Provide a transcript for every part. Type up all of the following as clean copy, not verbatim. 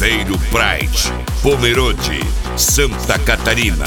Cruzeiro Pride, Pomerode, Santa Catarina.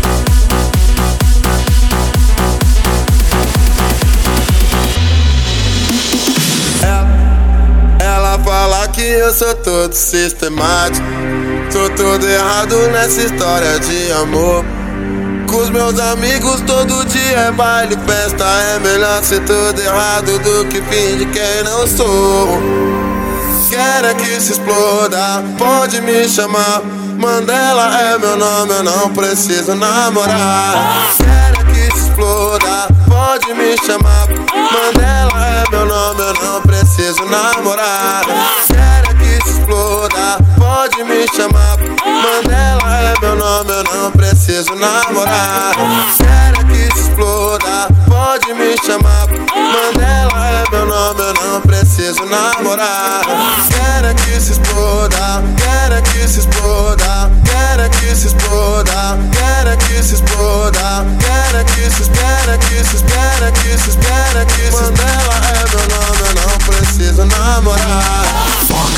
Ela fala que eu sou todo sistemático, sou todo errado nessa história de amor. Com os meus amigos todo dia é baile, festa. É melhor ser todo errado do que fingir quem não sou. Quero é que se exploda, pode me chamar. Mandela é meu nome, eu não preciso namorar. Quero é que se exploda, pode me chamar. Mandela é meu nome, eu não preciso namorar. Quero é que se exploda, pode me chamar. Mandela é meu nome, eu não preciso namorar. Quero é que se exploda, pode me chamar. Mandela é meu nome, eu não preciso namorar. Quero é que se exploda, quero é que se exploda, quero é que se exploda, quero é que se exploda, quero é que se espera, que se espera, que se espera, que se Mandela é meu nome, eu não preciso namorar.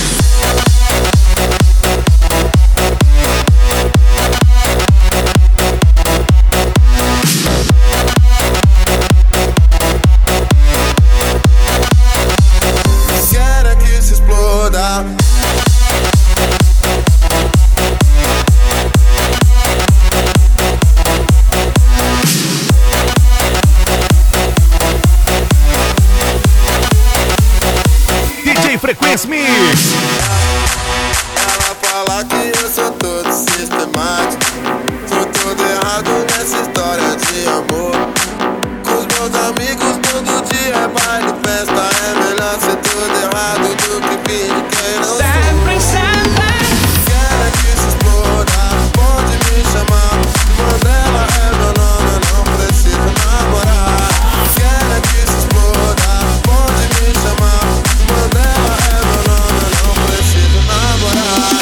Quero é que se exploda. DJ Frequência Mix. Ela fala que eu sou todo sistemático, sou todo errado nessa história de amor. Com os meus amigos todo dia é baile, festa. É melhor ser todo errado do que fingir quem não sou. Quero é que se exploda, pode me chamar. Mandela é meu nome, eu não preciso namorar. Quero é que se exploda, pode me chamar. Mandela é meu nome, eu não preciso namorar.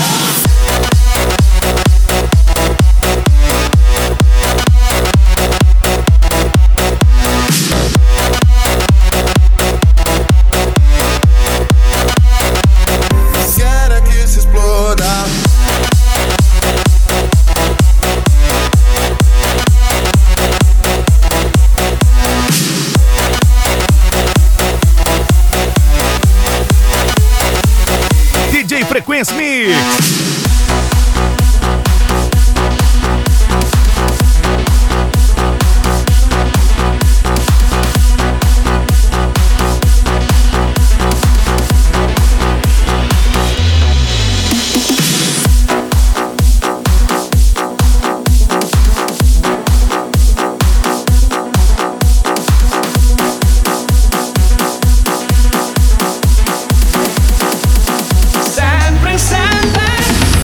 Quero é que se exploda. DJ Frequência Mix.